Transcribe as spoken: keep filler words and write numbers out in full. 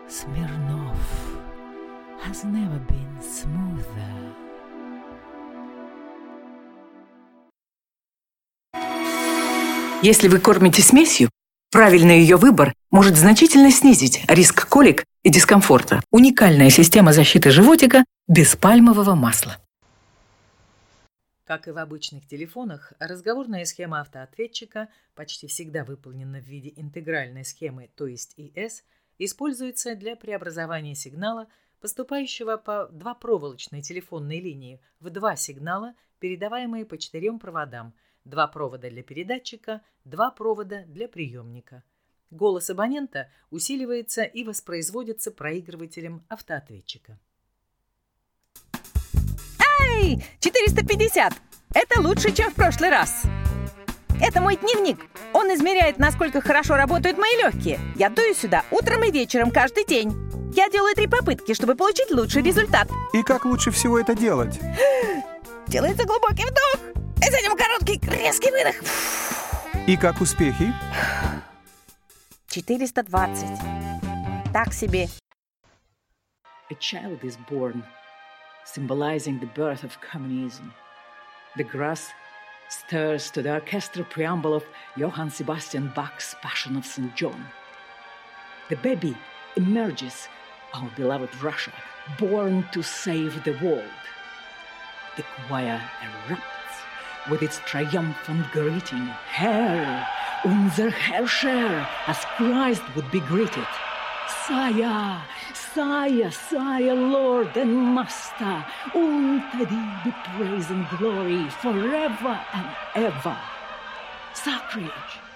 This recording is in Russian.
Smirnov has never been smoother. Если вы кормите смесью, правильный ее выбор может значительно снизить риск колик и дискомфорта. Уникальная система защиты животика без пальмового масла. Как и в обычных телефонах, разговорная схема автоответчика, почти всегда выполнена в виде интегральной схемы, то есть и эс, используется для преобразования сигнала, поступающего по двупроволочной телефонной линии, в два сигнала, передаваемые по четырем проводам, два провода для передатчика, два провода для приемника. Голос абонента усиливается и воспроизводится проигрывателем автоответчика. Эй, четыреста пятьдесят! Это лучше, чем в прошлый раз. Это мой дневник. Он измеряет, насколько хорошо работают мои легкие. Я дую сюда утром и вечером каждый день. Я делаю три попытки, чтобы получить лучший результат. И как лучше всего это делать? Делается глубокий вдох, и затем короткий резкий выдох. И как успехи? четыреста двадцать. Так себе. A child is born, symbolizing the birth of communism. The grass stirs to the orchestral preamble of Johann Sebastian Bach's Passion of Saint John. The baby emerges, our beloved Russia, born to save the world. The choir erupts with its triumphant greeting, Herr, unser Herrscher, as Christ would be greeted. Sire, Sire, Sire, Lord and Master, unto thee be praise and glory forever and ever. Sacrilege!